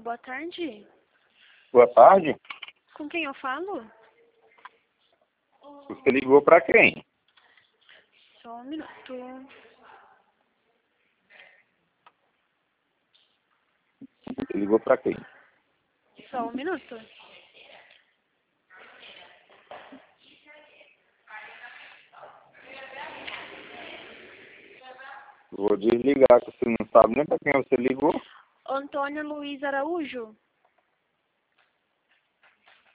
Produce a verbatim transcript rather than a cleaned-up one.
boa tarde. Boa tarde. Com quem eu falo? Você ligou para quem? Só um minuto. Você ligou para quem? Só um minuto. Vou desligar, que você não sabe nem para quem você ligou. Antônio Luiz Araújo?